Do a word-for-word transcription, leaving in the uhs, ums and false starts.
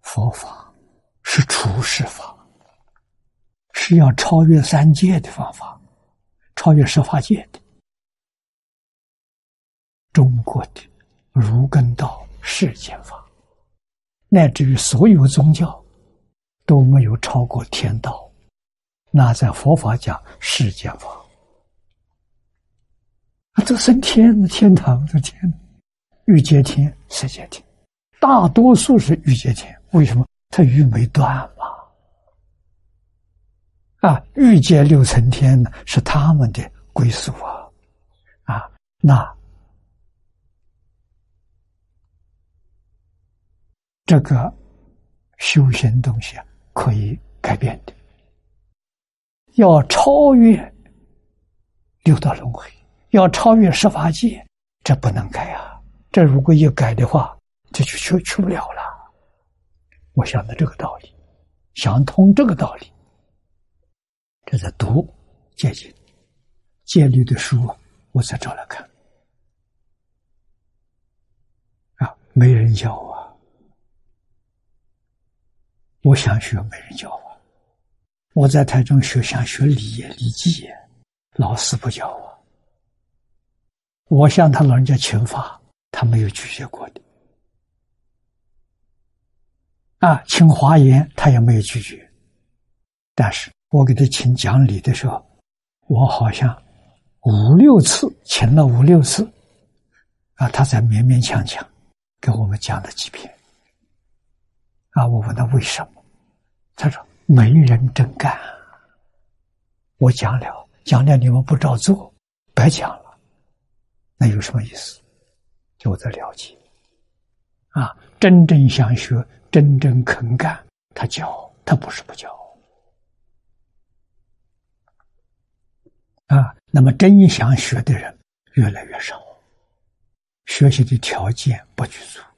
佛法是处世法，是要超越三界的方法，超越十法界的。中国的儒艮道世间法，乃至于所有宗教都没有超过天道，那在佛法讲世间法。啊，这升天的天堂的天，欲界天、世界天，大多数是欲界天。为什么？它欲没断嘛。啊，欲界六层天呢是他们的归宿啊，啊，那这个修行东西可以改变的，要超越六道轮回，要超越十法界，这不能改啊！这如果一改的话，这就去去不了了。我想到这个道理，想通这个道理，这在读戒经、戒律的书，我才找来看啊，没人教啊。我想学，没人教我。我在台中学，想学礼业、礼记，老师不教我。我向他老人家请法，他没有拒绝过的。啊，请华严，他也没有拒绝。但是我给他请讲理的时候，我好像五六次请了五六次，啊，他才勉勉强强给我们讲了几篇。啊，我问他为什么？他说没人真干。我讲了，讲了你们不照做，白讲了，那有什么意思？就我在了解。啊，真正想学，真正肯干，他教，他不是不教。啊，那么真想学的人越来越少，学习的条件不具足。